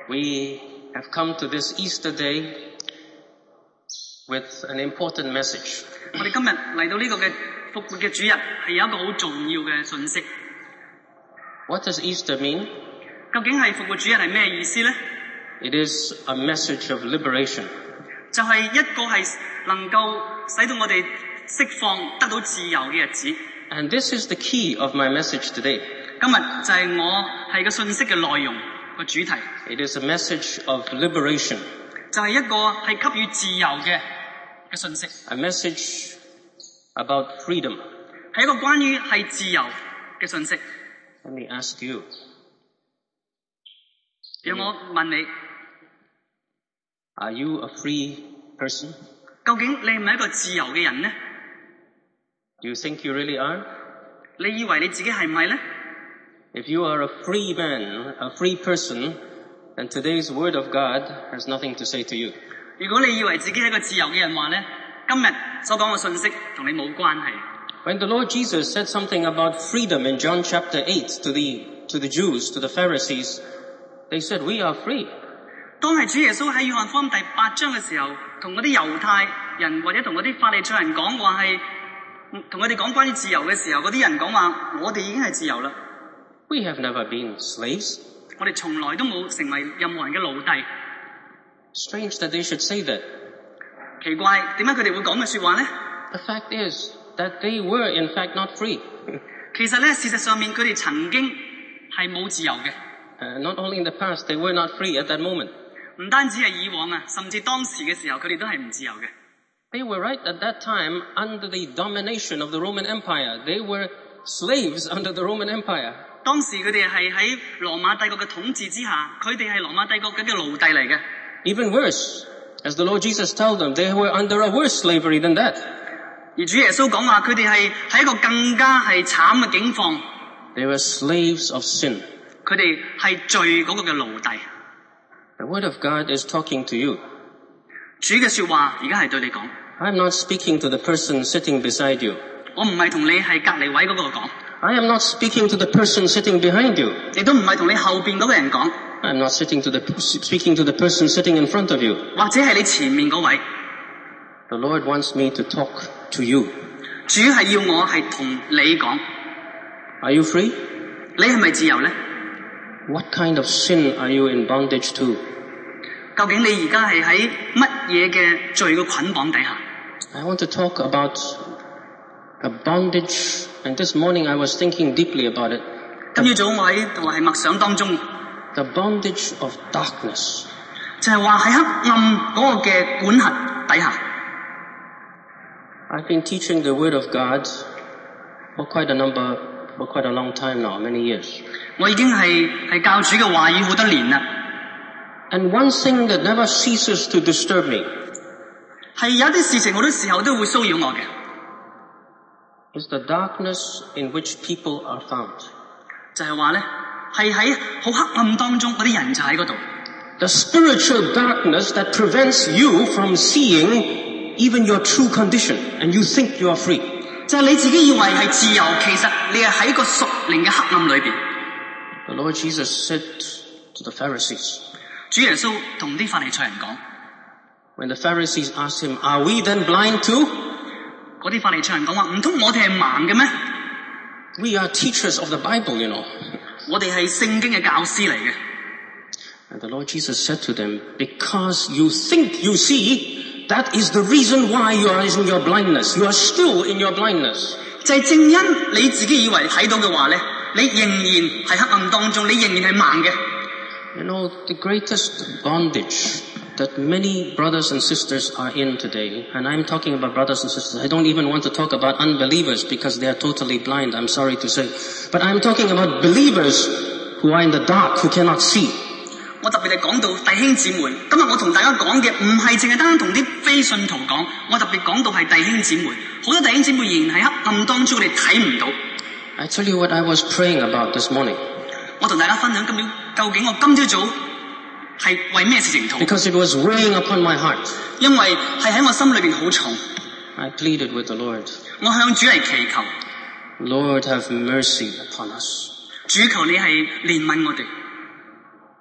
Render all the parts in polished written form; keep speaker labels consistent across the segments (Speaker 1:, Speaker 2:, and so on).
Speaker 1: We have come to this Easter day with an important message.
Speaker 2: 我哋今日嚟到呢個嘅復活嘅主日，係有一個好重要嘅信息。
Speaker 1: What does Easter mean?
Speaker 2: 究竟係復活主日係咩意思呢？
Speaker 1: It is a message of liberation.
Speaker 2: 就係一個係能夠使到我哋釋放得到自由嘅日子。
Speaker 1: And this is the key of my message today.
Speaker 2: 今日就係我係個信息嘅內容個主題。
Speaker 1: It is a message of liberation.
Speaker 2: 就係一個係給予自由嘅信息。
Speaker 1: A message about freedom.
Speaker 2: 係一個關於係自由嘅信息。
Speaker 1: Let me ask you.
Speaker 2: 讓我問你
Speaker 1: Are you a free person?
Speaker 2: 究竟你係咪一個自由嘅人呢？
Speaker 1: Do you think you really are?
Speaker 2: 你以為你自己係唔係呢？
Speaker 1: If you are a free man, a free person, then today's word of God has nothing to say to you.
Speaker 2: 如果你以為自己係一個自由嘅人話呢，今日所講嘅信息同你冇關係。
Speaker 1: When the Lord Jesus said something about freedom in John chapter 8 to the Jews, to the Pharisees, they said, "We are free."
Speaker 2: 當係主耶穌喺約翰福音第8章嘅時候，同嗰啲猶太人或者同嗰啲法利賽人講話係，同佢哋講關於自由嘅時候，嗰啲人講話我哋已經係自由啦。
Speaker 1: We have never been slaves.
Speaker 2: 我哋從來都冇成為任何人嘅奴隸。
Speaker 1: Strange that they should say that.
Speaker 2: 奇怪，點解佢哋會講嘅說話呢？
Speaker 1: The fact is that they were in fact not free.
Speaker 2: 其實咧，事實上面佢哋曾經係冇自由嘅。
Speaker 1: Not only in the past, they were not free at that moment.
Speaker 2: 唔單止係以往啊，甚至當時嘅時候，佢哋都係唔自由嘅。
Speaker 1: They were right at that time under the domination of the Roman Empire. They were slaves under the Roman Empire.
Speaker 2: 當時佢哋係喺羅馬帝國嘅統治之下，佢哋係羅馬帝國嘅奴隸嚟嘅。
Speaker 1: Even worse, as the Lord Jesus told them, they were under a worse slavery than that.
Speaker 2: 而主耶穌講話，佢哋係喺一個更加係慘嘅境況。
Speaker 1: They were slaves of sin.
Speaker 2: 佢哋係罪嗰個嘅奴隸。
Speaker 1: The word of God is talking to you.
Speaker 2: 主嘅說話而家係對你講。
Speaker 1: I'm not speaking to the person sitting beside you.
Speaker 2: 我唔係同你係隔離位嗰個講。
Speaker 1: I am not speaking to the person sitting behind you.
Speaker 2: 亦都唔係同你後邊嗰個人講。
Speaker 1: I'm not speaking to the person sitting in front of you.
Speaker 2: 或者係你前面嗰位。
Speaker 1: The Lord wants me to talk to you.
Speaker 2: 主係要我係同你講。
Speaker 1: Are you free?
Speaker 2: 你係咪自由呢？
Speaker 1: What kind of sin are you in bondage to?
Speaker 2: 究竟你而家係喺乜嘢嘅罪嘅捆綁底下
Speaker 1: I want to talk about a bondage, and this morning I was thinking deeply about it.
Speaker 2: 今朝早我喺度係默想當中
Speaker 1: The bondage of darkness.
Speaker 2: 就係話喺黑暗嗰個嘅管轄底下
Speaker 1: I've been teaching the Word of God for quite a long time now, many years.
Speaker 2: 我已經係教主嘅話語好多年啦。
Speaker 1: And one thing that never ceases to disturb me
Speaker 2: 係有啲事情好多時候都會騷擾我嘅
Speaker 1: is the darkness in which people are found.
Speaker 2: 就係話咧係喺好黑暗當中嗰啲人就喺嗰度
Speaker 1: The spiritual darkness that prevents you from seeing even your true condition, and you think you are free.
Speaker 2: 就係你自己以為係自由，其實你係喺個屬靈嘅黑暗裏邊。
Speaker 1: The Lord Jesus said to the Pharisees,
Speaker 2: 主耶穌同啲法利賽人講
Speaker 1: when the Pharisees asked him, "Are we then blind too?"
Speaker 2: 嗰啲法利賽人講話，唔通我哋係盲嘅咩？
Speaker 1: We are teachers of the Bible, you know.
Speaker 2: 我哋係聖經嘅教師嚟嘅。
Speaker 1: And the Lord Jesus said to them, because you think you see, that is the reason why you are in your blindness. You are still in your blindness.
Speaker 2: 就係正因你自己以為睇到嘅話咧，你仍然喺黑暗當中，你仍然係盲嘅。
Speaker 1: You know, the greatest bondage that many brothers and sisters are in today, and I'm talking about brothers and sisters, I don't even want to talk about unbelievers because they are totally blind, I'm sorry to say. But I'm talking about believers who are in the dark, who cannot see.
Speaker 2: 我特別係講到弟兄姊妹，今日我同大家講嘅唔係淨係單同啲非信徒講，我特別講到係弟兄姊妹，好多弟兄姊妹仍然喺黑暗當中，佢哋睇唔到。
Speaker 1: I tell you what I was praying about this morning.
Speaker 2: 我同大家分享究竟我今朝早係為咩事情禱？
Speaker 1: Because it was weighing upon my heart.
Speaker 2: 因為係喺我心裏邊好重。
Speaker 1: I pleaded with the Lord.
Speaker 2: 我向主嚟祈求，
Speaker 1: Lord, have mercy upon us.
Speaker 2: 主求你係憐憫我哋。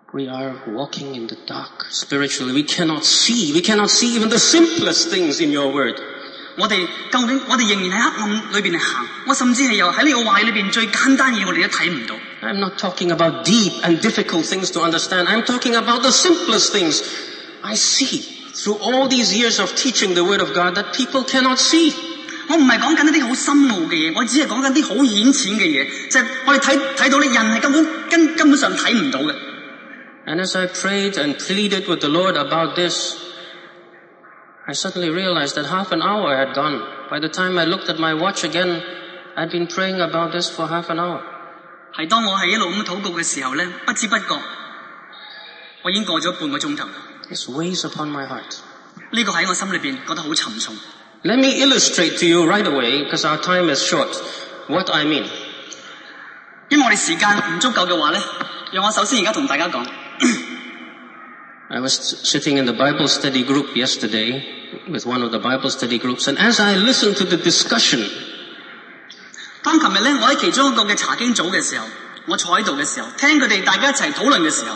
Speaker 1: We are walking in the dark spiritually. We cannot see even the simplest things in your word.
Speaker 2: 我哋究竟我哋仍然喺黑暗裏邊嚟行，我甚至係又喺呢個話語裏邊最簡單嘢我哋都睇唔到。
Speaker 1: I'm not talking about deep and difficult things to understand. I'm talking about the simplest things. I see through all these years of teaching the word of God that people cannot see.
Speaker 2: 我唔係講緊一啲好深奧嘅嘢，我只係講緊啲好顯淺嘅嘢，就係我哋睇到咧，人係根本上睇唔到嘅。
Speaker 1: And as I prayed and pleaded with the Lord about this, I suddenly realized that half an hour had gone. By the time I looked at my watch again, I'd been praying about this for half an hour.
Speaker 2: 係當我係一路咁禱告嘅時候咧，不知不覺我已經過咗半個鐘頭。
Speaker 1: This weighs upon my heart.
Speaker 2: 呢個喺我心裏邊覺得好沉重。
Speaker 1: Let me illustrate to you right away, because our time is short, what I mean.
Speaker 2: 因為我哋時間唔足夠嘅話咧，讓我首先而家同大家講。
Speaker 1: I was sitting in the Bible study group yesterday with one of the Bible study groups, and as I listened to the discussion,
Speaker 2: 當琴日咧，我喺其中一個嘅查經組嘅時候，我坐喺度嘅時候，聽佢哋大家一齊討論嘅時候，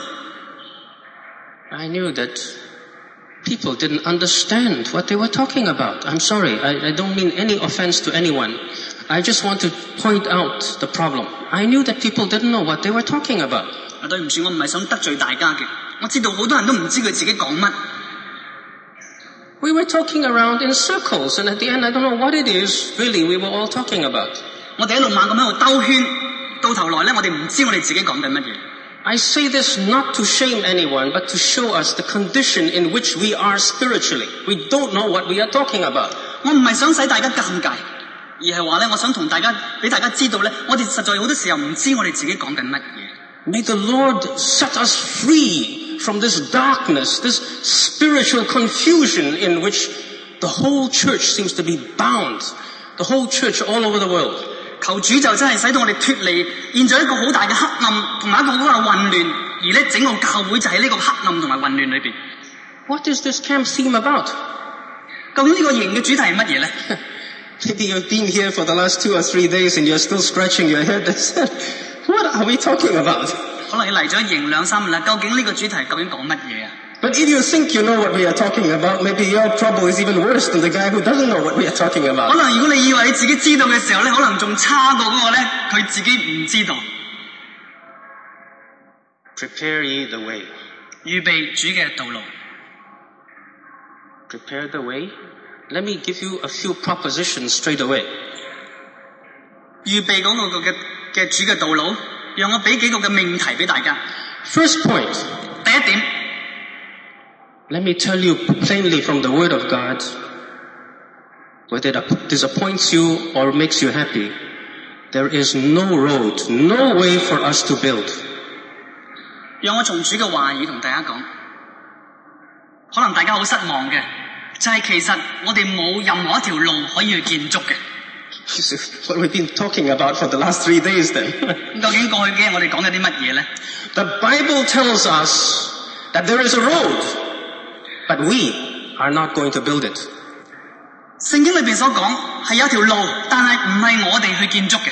Speaker 1: I knew that people didn't understand what they were talking about. I'm sorry, I don't mean any offense to anyone. I just want to point out the problem. I knew that people didn't know what they were talking about.
Speaker 2: 對唔住，我唔係想得罪大家嘅，我知道好多人都唔知佢自己講乜。
Speaker 1: We were talking around in circles, and at the end I don't know what it is really we were all talking about.
Speaker 2: 我哋一路猛咁喺度兜圈，到頭來咧，我哋唔知我哋自己講緊乜嘢。
Speaker 1: I say this not to shame anyone, but to show us the condition in which we are spiritually. We don't know what we are talking about.
Speaker 2: 我唔係想使大家尷尬，而係話咧，我想俾大家知道咧，我哋實在好多時候唔知我哋自己講緊乜嘢。
Speaker 1: May the Lord set us free from this darkness, this spiritual confusion in which the whole church seems to be bound. The whole church all over the world.
Speaker 2: 求主就真係使到我哋脫離現在一個好大嘅黑暗同埋一個好大嘅混亂，而咧整個教會就喺呢個黑暗同埋混亂裏邊。
Speaker 1: What is this camp theme about?
Speaker 2: 究竟呢個營嘅主題係乜嘢咧？
Speaker 1: Maybe you've been here for the last 2 or 3 days and you're still scratching your head and said, what are we talking about?
Speaker 2: 可能你嚟咗營2-3日啦，究竟呢個主題究竟講乜嘢啊？
Speaker 1: But if you think you know what we are talking about, maybe your trouble is even worse than the guy who doesn't know what we are talking about.
Speaker 2: 可能如果你以為你自己知道嘅時候咧，可能仲差過嗰個咧，佢自己唔知道。
Speaker 1: Prepare ye the way.
Speaker 2: 預備主嘅道路。
Speaker 1: Prepare the way. Let me give you a few propositions straight away.
Speaker 2: 預備嗰個嘅主嘅道路，讓我俾幾個嘅命題俾大家。
Speaker 1: First point.
Speaker 2: 第一點。
Speaker 1: Let me tell you plainly from the Word of God, whether it disappoints you or makes you happy, there is no road, no way for us to build.
Speaker 2: 讓我從主嘅話語同大家講，可能大家好失望嘅，就係其實我哋冇任何一條路可以去建築嘅。
Speaker 1: What we've been talking about for the last 3 days then.
Speaker 2: 究竟過去幾日我哋講緊啲乜嘢咧？
Speaker 1: The Bible tells us that there is a road, but we are not going to build it.
Speaker 2: 聖經裏邊所講係有條路，但係唔係我哋去建築嘅。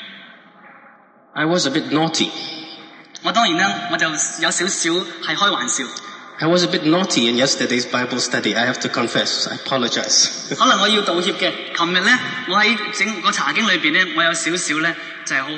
Speaker 1: I was a bit naughty.
Speaker 2: 我當然啦，我就有少少係開玩笑。
Speaker 1: I was a bit naughty in yesterday's Bible study. I have to confess. I apologize.
Speaker 2: 可能我要道歉嘅。琴日咧，我喺整個查經裏邊咧，我有少少咧就係好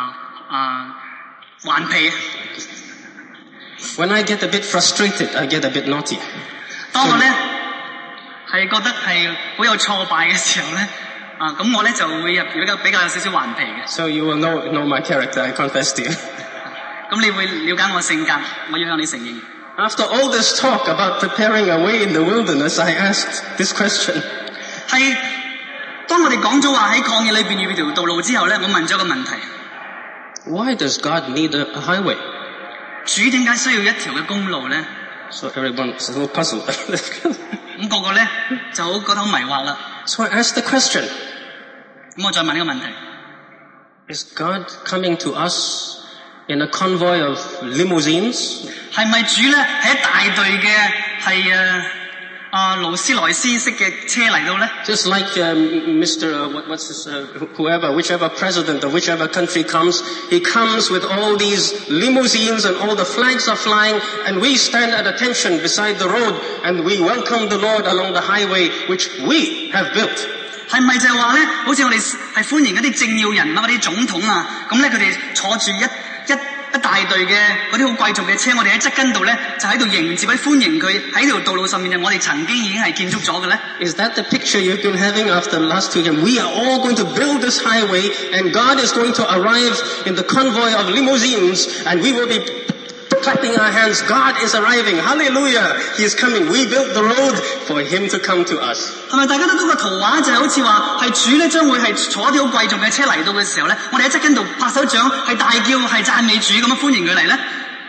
Speaker 2: 頑皮。
Speaker 1: When I get a bit frustrated, I get a bit naughty.
Speaker 2: 當我咧係覺得係好有挫敗嘅時候咧，咁我咧就會比較有少少頑皮嘅。
Speaker 1: So you will know my character. I confess to you.
Speaker 2: 咁你會了解我性格，我要向你承認。
Speaker 1: After all this talk about preparing a way in the wilderness, I asked this question.
Speaker 2: 係當我哋講咗話喺曠野裏邊預備條道路之後咧，我問咗個問題。
Speaker 1: Why does God need a highway?
Speaker 2: 主點解需要一條嘅公路咧？
Speaker 1: So everyone is a little puzzled.
Speaker 2: 咁個個咧就好覺得好迷惑啦。
Speaker 1: So I asked the question.
Speaker 2: 咁我再問呢個問題。
Speaker 1: Is God coming to us in a convoy of limousines?
Speaker 2: 係咪主咧係一大隊嘅係勞斯萊斯式嘅車嚟到咧。
Speaker 1: Just like Mr. whichever president of whichever country comes, he comes with all these limousines and all the flags are flying, and we stand at attention beside the road and we welcome the Lord along the highway which we have built.
Speaker 2: 係咪就係話咧，好似我哋係歡迎嗰啲政要人物、嗰啲總統啊，咁咧佢哋坐住一大隊嘅嗰啲好貴重嘅車，我哋喺側跟度咧就喺度迎接、歡迎佢喺條道路上面，我哋曾經已經係建築咗嘅咧。
Speaker 1: Is that the picture you've been having after the last 2 years? We are all going to build this highway, and God is going to arrive in the convoy of limousines, and we will be clapping our hands. God is arriving. Hallelujah. He is coming. We built the road for him to come to us.
Speaker 2: 係咪大家都嗰個圖畫就係好似話係主咧將會係坐啲好貴重嘅車嚟到嘅時候咧，我哋喺側跟度拍手掌，係大叫，係讚美主咁樣歡迎佢嚟咧？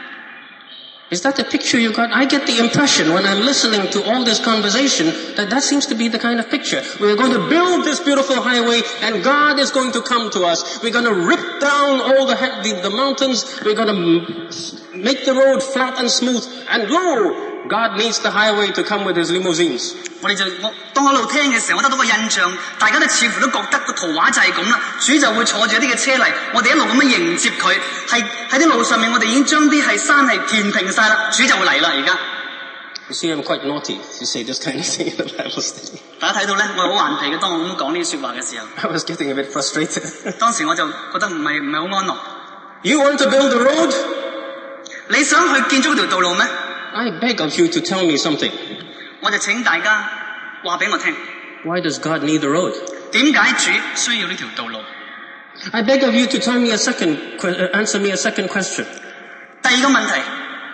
Speaker 1: Is that the picture you got? I get the impression when I'm listening to all this conversation that seems to be the kind of picture. We're going to build this beautiful highway and God is going to come to us. We're going to rip down all the mountains. We're going to make the road flat and smooth. And lo, God needs the highway to come with his limousines.
Speaker 2: 我當我一路聽嘅時候，我得到個印象，大家都似乎都覺得個圖畫就係咁啦。主就會坐住一啲嘅車嚟，我哋一路咁樣迎接佢，係喺啲路上面，我哋已經將啲係山係填平晒啦，主就會嚟啦。而家
Speaker 1: You see, I'm quite naughty to say this kind of thing in the Bible study.
Speaker 2: 大家睇到咧，我係好頑皮嘅。當我咁講呢啲說話嘅時候
Speaker 1: I was getting a bit frustrated.
Speaker 2: 當時我就覺得唔係好安樂。
Speaker 1: You want to build a road?
Speaker 2: 你想去建築嗰條道路咩？
Speaker 1: I beg of you to tell me something.
Speaker 2: 我就請大家話俾我聽。
Speaker 1: Why does God need a road?
Speaker 2: 點解主需要呢條道路？
Speaker 1: I beg of you to answer me a second question.
Speaker 2: 第二個問題。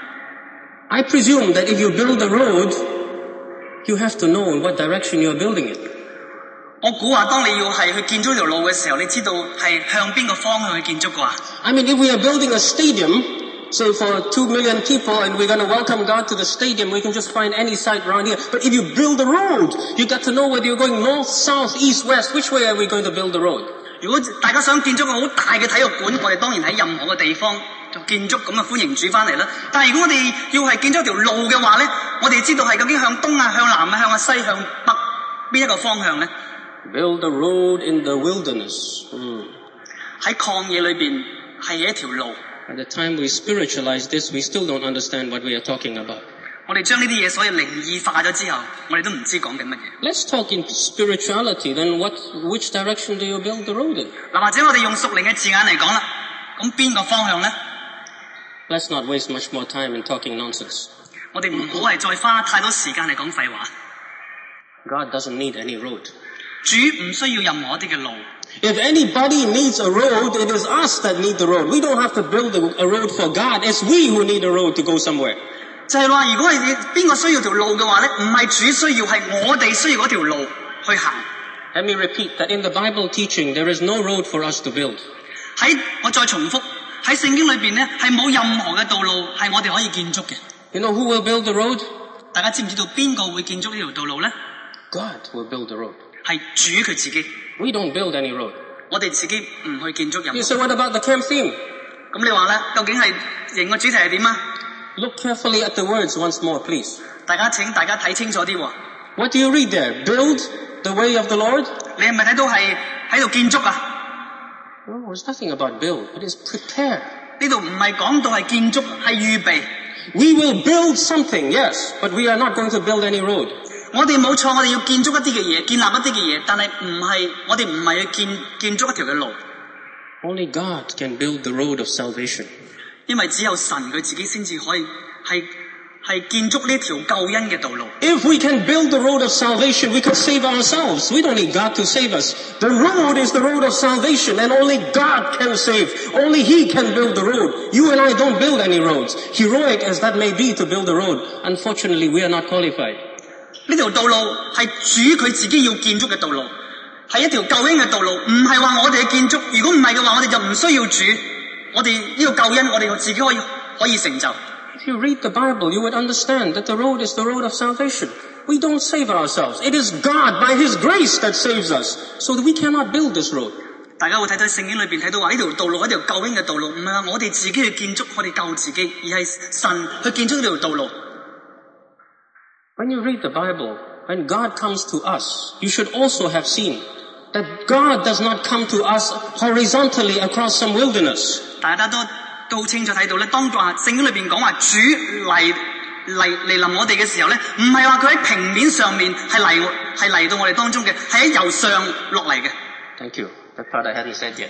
Speaker 1: I presume that if you build a road, you have to know in what direction you are building it.
Speaker 2: 我估話，當你要係去建築條路嘅時候，你知道係向邊個方向去建築啩？
Speaker 1: I mean, if we are building a stadium, say for 2 million people, and we're going to welcome God to the stadium, we can just find any site around here. But if you build a road, you got to know whether you're going north, south, east, west. Which way are we going to build the road?
Speaker 2: 如果大家想建築個好大嘅體育館，我哋當然喺任何嘅地方就建築咁啊，歡迎主翻嚟啦。但係如果我哋要係建築條路嘅話咧，我哋知道係究竟向東啊、向南啊、向啊西、向北邊一個方向咧？
Speaker 1: Build a road in the wilderness.
Speaker 2: 喺曠野裏邊係一條路。
Speaker 1: At the time we spiritualize this, we still don't understand what we are talking about.
Speaker 2: 我哋將呢啲嘢所謂靈異化咗之後，我哋都唔知講緊乜嘢。
Speaker 1: Let's talk in spirituality. Then which direction do you build the road in?
Speaker 2: 嗱，或者我哋用屬靈嘅字眼嚟講啦，咁邊個方向咧？
Speaker 1: Let's not waste much more time in talking nonsense.
Speaker 2: 我哋唔好係再花太多時間嚟講廢話。
Speaker 1: God doesn't need any road.
Speaker 2: 主唔需要任何一啲嘅路。
Speaker 1: If anybody needs a road, it is us that need the road. We don't have to build a road for God. It's we who need a road to go somewhere.
Speaker 2: 就係話，如果係邊個需要條路嘅話咧，唔係主需要，係我哋需要嗰條路去行。
Speaker 1: Let me repeat that in the Bible teaching, there is no road for us to build.
Speaker 2: 我再重複，喺聖經裏邊咧，係冇任何嘅道路係我哋可以建築嘅。
Speaker 1: You know who will build the road?
Speaker 2: 大家知唔知道邊個會建築呢條道路咧？
Speaker 1: God will build the road.
Speaker 2: 係主佢自己。
Speaker 1: We don't build any road.
Speaker 2: 我哋自己唔去建築任何。
Speaker 1: You say, what about the camp theme?
Speaker 2: 咁你話咧，究竟係營個主題係點啊？
Speaker 1: Look carefully at the words once more, please.
Speaker 2: 請大家睇清楚啲喎。
Speaker 1: What do you read there? Build the way of the Lord?
Speaker 2: 你係咪睇到係喺度建築啊？
Speaker 1: No, there's nothing about build. It is prepare.
Speaker 2: 呢度唔係講到係建築，係預備。
Speaker 1: We will build something, yes, but we are not going to build any road.
Speaker 2: 我哋冇錯，我哋要建築一啲嘅嘢，建立一啲嘅嘢，但係我哋唔係去建築一條嘅路。
Speaker 1: Only God can build the road of salvation.
Speaker 2: 因為只有神佢自己先至可以係建築呢條救恩嘅道路。
Speaker 1: If we can build the road of salvation, we can save ourselves. We don't need God to save us. The road is the road of salvation, and only God can save. Only He can build the road. You and I don't build any roads. Heroic as that may be to build a road, unfortunately, we are not qualified.
Speaker 2: 呢條道路係主佢自己要建築嘅道路，係一條救恩嘅道路，唔係話我哋嘅建築。如果唔係嘅話，我哋就唔需要主。我哋呢個救恩，我哋自己可以成就。
Speaker 1: If you read the Bible, you would understand that the road is the road of salvation. We don't save ourselves. It is God, by His grace, that saves us. So that we cannot build this road.
Speaker 2: 大家會睇到聖經裏邊睇到話呢條道路係一條救恩嘅道路，唔係話我哋自己去建築，我哋救自己，而係神去建築呢條道路。
Speaker 1: When you read the Bible, when God comes to us, you should also have seen that God does not come to us horizontally across some wilderness.
Speaker 2: 大家都好清楚睇到咧，當聖經裏邊講話主嚟臨我哋嘅時候咧，唔係話佢喺平面上面係嚟到我哋當中嘅，係喺由上落嚟嘅。
Speaker 1: Thank you. That part I hadn't said yet.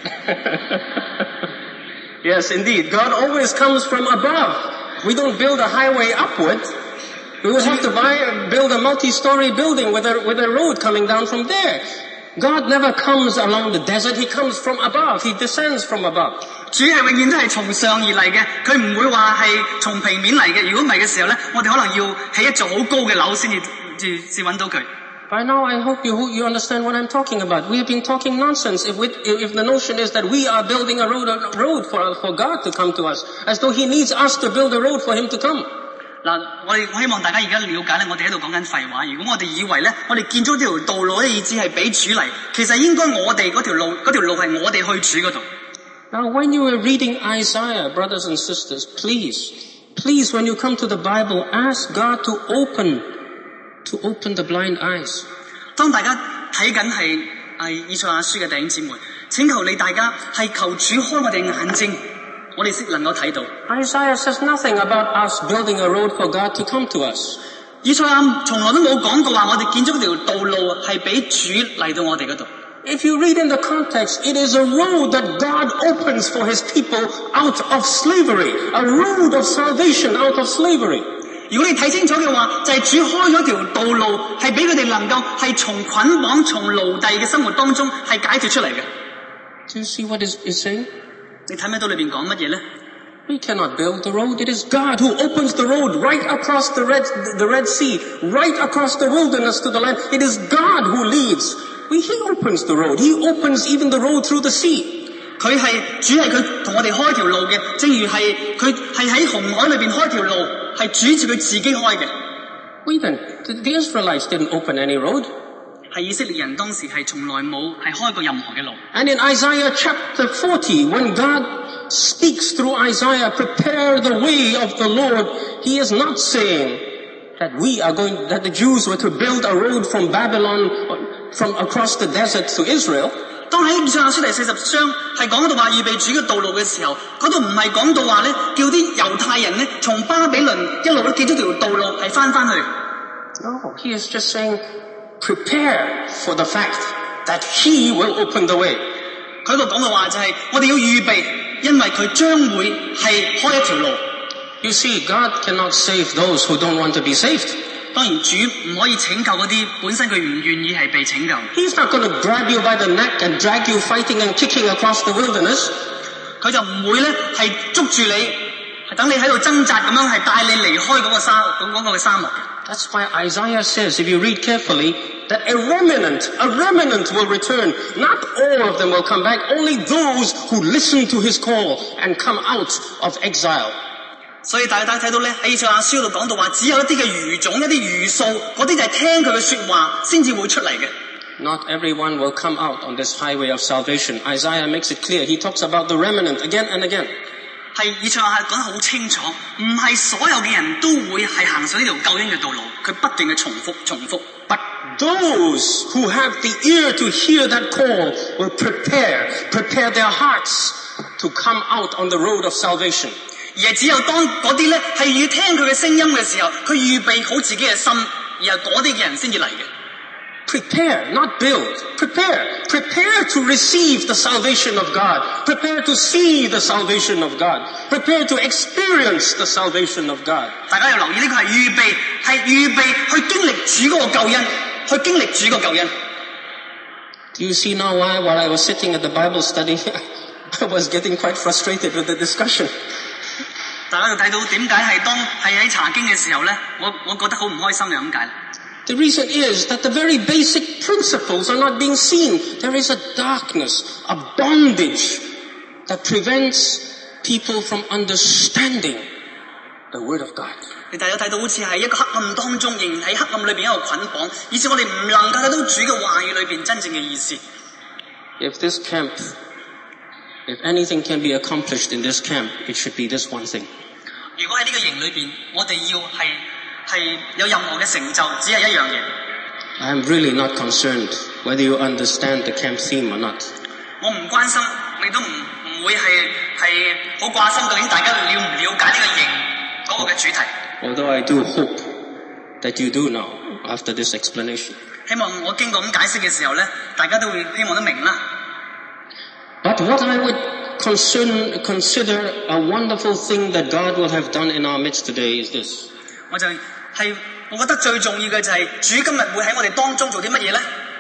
Speaker 1: Yes, indeed. God always comes from above. We don't build a highway upward. We would have to build a multi-story building with a road coming down from there. God never comes along the desert. He comes from above. He descends from above.
Speaker 2: 主係永遠都係從上而嚟嘅，佢唔會話係從平面嚟嘅。如果唔係嘅時候咧，我哋可能要起一座好高嘅樓先至揾到佢。
Speaker 1: By now, I hope you understand what I'm talking about. We have been talking nonsense if the notion is that we are building a road for God to come to us, as though He needs us to build a road for Him to come.
Speaker 2: 嗱，我希望大家而家了解咧，我哋喺度講緊廢話。如果我哋以為咧，我哋建築呢條道路嘅意思係俾主嚟，其實應該我哋嗰條路係我哋去主嗰度。
Speaker 1: Now, when you are reading Isaiah, brothers and sisters, please, when you come to the Bible, ask God to open the blind eyes.
Speaker 2: 當大家睇緊係以賽亞書嘅弟兄姊妹，請求你大家係求主開我哋眼睛，我哋先能夠睇到。
Speaker 1: Isaiah says nothing about us building a road for God to come to us.
Speaker 2: 以賽亞從來都冇講過話我哋建築條道路係俾主嚟到我哋嗰度。
Speaker 1: If you read in the context, it is a road that God opens for His people out of slavery, a road of salvation out of slavery.
Speaker 2: 如果你睇清楚嘅話，就係主開咗條道路，係俾佢哋能夠係從捆綁、從奴隸嘅生活當中係解脫出嚟嘅。
Speaker 1: Do you see what is saying?
Speaker 2: 你睇唔睇到裏邊講乜嘢咧？
Speaker 1: We cannot build the road. It is God who opens the road right across the Red Sea, right across the wilderness to the land. It is God who leads. He opens the road. He opens even the road through the sea.
Speaker 2: 主係佢同我哋開條路嘅，正如係佢係喺紅海裏邊開條路，係主自佢自己開嘅。
Speaker 1: We the Israelites didn't open any road.
Speaker 2: 係以色列人當時係從來冇係開過任何嘅路。
Speaker 1: And in Isaiah chapter 40, when God speaks through Isaiah, prepare the way of the Lord, He is not saying that the Jews were to build a road from Babylon, from across the desert to Israel.
Speaker 2: 當喺以賽亞書第40章係講到話預備主嘅道路嘅時候，嗰度唔係講到話咧，叫啲猶太人咧從巴比倫一路都建咗條道路係翻去。
Speaker 1: No, He is just saying, prepare for the fact that He will open the way.
Speaker 2: 佢度講嘅話就係我哋要預備，因為佢將會係開一條路。
Speaker 1: You see, God cannot save those who don't want to be saved.
Speaker 2: 當然主唔可以拯救嗰啲本身佢唔願意係被拯救。
Speaker 1: He's not going to grab you by the neck and drag you fighting and kicking across the wilderness.
Speaker 2: 佢就唔會咧係捉住你，係等你喺度掙扎咁樣係帶你離開嗰個沙漠嘅。
Speaker 1: That's why Isaiah says, if you read carefully, that a remnant will return. Not all of them will come back, only those who listen to His call and come out of exile.
Speaker 2: 所以大家睇到咧喺以賽亞書度講到話，只有一啲嘅餘種、一啲餘數，嗰啲就係聽佢嘅說話先至會出嚟嘅。
Speaker 1: Not everyone will come out on this highway of salvation. Isaiah makes it clear. He talks about the remnant again and again.
Speaker 2: 係以賽亞係講得好清楚，唔係所有嘅人都會係行上呢條救恩嘅道路，佢不斷嘅重複。
Speaker 1: But those who have the ear to hear that call will prepare their hearts to come out on the road of salvation.
Speaker 2: 而係只有當嗰啲咧係要聽佢嘅聲音嘅時候，佢預備好自己嘅心，而係嗰啲嘅人先至嚟嘅。
Speaker 1: Prepare, not build. Prepare to receive the salvation of God. Prepare to see the salvation of God. Prepare to experience the salvation of God.
Speaker 2: 大家要留意呢個係預備去經歷主嗰個救恩，去經歷主個救恩。
Speaker 1: Do you see now why while I was sitting at the Bible study, I was getting quite frustrated with the discussion.
Speaker 2: 大家就睇到點解係當係喺查經嘅時候咧，我覺得好唔開心嘅咁解。
Speaker 1: The reason is that the very basic principles are not being seen. There is a darkness, a bondage that prevents people from understanding the Word of God.
Speaker 2: 你大家睇到好似係一個黑暗當中，仍然喺黑暗裏邊一個捆綁，以致我哋唔能夠睇到主嘅話語裏邊真正嘅意思。
Speaker 1: If anything can be accomplished in this camp, it should be this one thing.
Speaker 2: 如果喺呢個營裏邊，我哋要係係有任何嘅成就，只係一樣嘢。
Speaker 1: I am really not concerned whether you understand the camp theme or not.
Speaker 2: 我唔關心，亦都唔會係好掛心究竟大家了唔了解呢個營嗰個嘅主題。
Speaker 1: Although I do hope that you do now after this explanation.
Speaker 2: 希望我經過咁解釋嘅時候咧，大家都會希望都明啦。
Speaker 1: But what I would consider a wonderful thing that God will have done in our midst today is this.
Speaker 2: 我覺得最重要嘅就係主今日會喺我哋當中做啲乜嘢咧？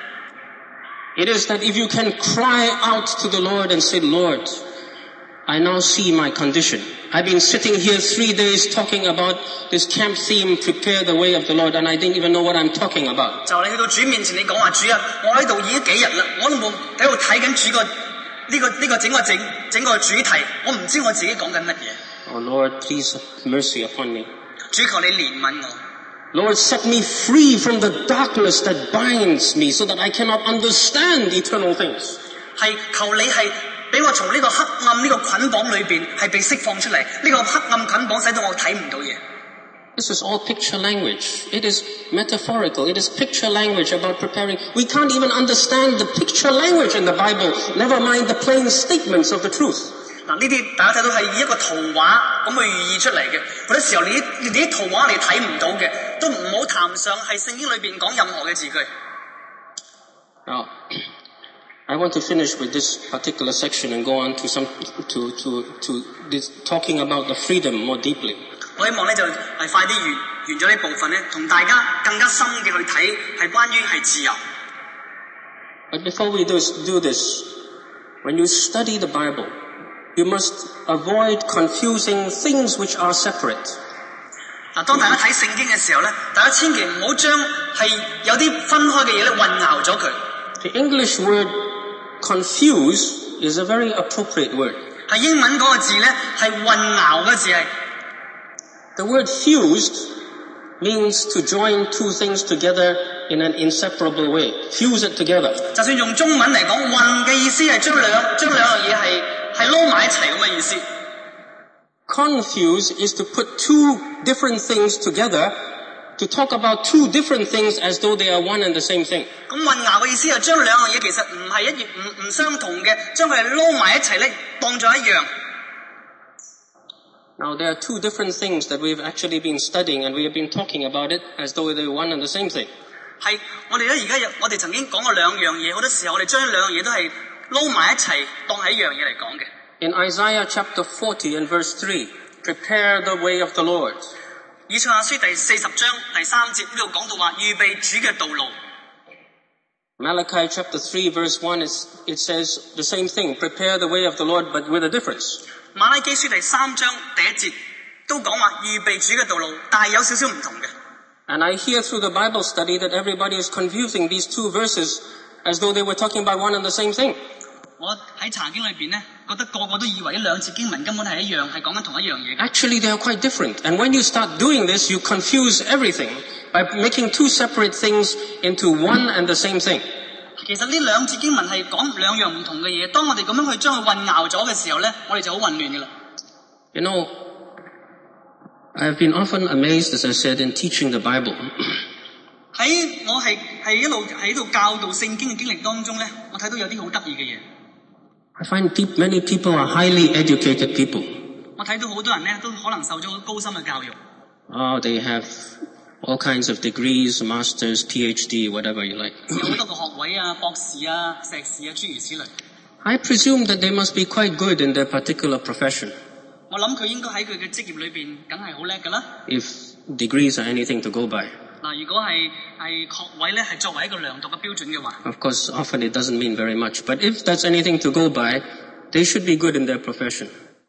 Speaker 1: It is that if you can cry out to the Lord and say, Lord, I now see my condition. I've been sitting here 3 days talking about this camp theme, prepare the way of the Lord, and I didn't even know what I'm talking about.
Speaker 2: 就你去到主面前，你講話主啊，我喺度已經幾日啦，我都冇喺度睇緊主個呢個整個主題，我唔知我自己講緊乜嘢。
Speaker 1: Oh Lord, please have mercy upon me.
Speaker 2: 主求你憐憫我。
Speaker 1: Lord, set me free from the darkness that binds me so that I cannot understand eternal things.
Speaker 2: 係求你係俾我從呢個黑暗呢個捆綁裏邊係被釋放出嚟，呢個黑暗捆綁使到我睇唔到嘢。
Speaker 1: This is all picture language. It is metaphorical. It is picture language about preparing. We can't even understand the picture language in the Bible, never mind the plain statements of the truth.
Speaker 2: 嗱，呢啲大家睇到係以一個圖畫咁去寓意出嚟嘅，好多時候你啲圖畫你睇唔到嘅，都唔好談上係聖經裏邊講任何嘅字句。
Speaker 1: Now, I want to finish with this particular section and go on to this, talking about the freedom more deeply.
Speaker 2: 我希望咧就係快啲完咗呢部分咧，同大家更加深嘅去睇係關於係自由。
Speaker 1: But before we do this, when you study the Bible, you must avoid confusing things which are separate.
Speaker 2: 嗱，當大家睇聖經嘅時候咧，大家千祈唔好將係有啲分開嘅嘢咧混淆咗佢。
Speaker 1: The English word confuse is a very appropriate word.
Speaker 2: 係英文嗰個字咧係混淆嘅字係。
Speaker 1: The word fused means to join two things together in an inseparable way. Fuse it together.
Speaker 2: 就算用中文嚟講，混嘅意思係將兩樣嘢係撈埋一齊咁嘅意思。
Speaker 1: Confuse is to put two different things together to talk about two different things as though they are one and the same thing.
Speaker 2: 咁混淆嘅意思係將兩樣嘢其實唔係唔相同嘅，將佢哋撈埋一齊咧，當作一樣。
Speaker 1: Now there are two different things that we've actually been studying and we have been talking about it as though they were one and the same thing.
Speaker 2: 係我哋咧而家我哋曾經講過兩樣嘢，好多時候我哋將兩樣嘢都係撈埋一齊當係一樣嘢嚟講嘅。
Speaker 1: In Isaiah chapter 40 and verse 3, prepare the way of the Lord.
Speaker 2: 以賽亞書第40章第3節呢度講到話預備主嘅道路。
Speaker 1: Malachi chapter 3 verse 1 it says the same thing, prepare the way of the Lord but with a difference.
Speaker 2: 馬拉基書第3章第1節都講話預備主嘅道路，但係有少少唔同嘅。
Speaker 1: And I hear through the Bible study that everybody is confusing these two verses as though they were talking about one and the same thing.
Speaker 2: 我喺查經裏邊咧，覺得個個都以為呢兩節經文根本係一樣，係講緊同一樣嘢。
Speaker 1: Actually, they are quite different. And when you start doing this, you confuse everything by making two separate things into one and the same thing.
Speaker 2: 其實呢兩節經文係講兩樣唔同嘅嘢，當我哋咁樣去將佢混淆咗嘅時候咧，我哋就好混亂嘅啦。
Speaker 1: You know, I have been often amazed, as I said, in teaching the Bible.
Speaker 2: 喺我係一路喺度教導聖經嘅經歷當中咧，我睇到有啲好得意嘅嘢。
Speaker 1: I find many people are highly educated people.
Speaker 2: 我睇到好多人咧都可能受咗好高深嘅教育。
Speaker 1: Oh, they have all kinds of degrees, masters, PhD, whatever you like.
Speaker 2: 有好多個學位啊、博士啊、碩士啊，諸如此類。
Speaker 1: I presume that they must be quite good in their particular profession.
Speaker 2: 我諗佢應該喺佢嘅職業裏邊，梗係好叻㗎啦。
Speaker 1: If degrees are anything to go by.
Speaker 2: 嗱，如果係學位咧，係作為一個量度嘅標準嘅話。
Speaker 1: Of course, often it doesn't mean very much. But if that's anything to go by, they should be good in their profession.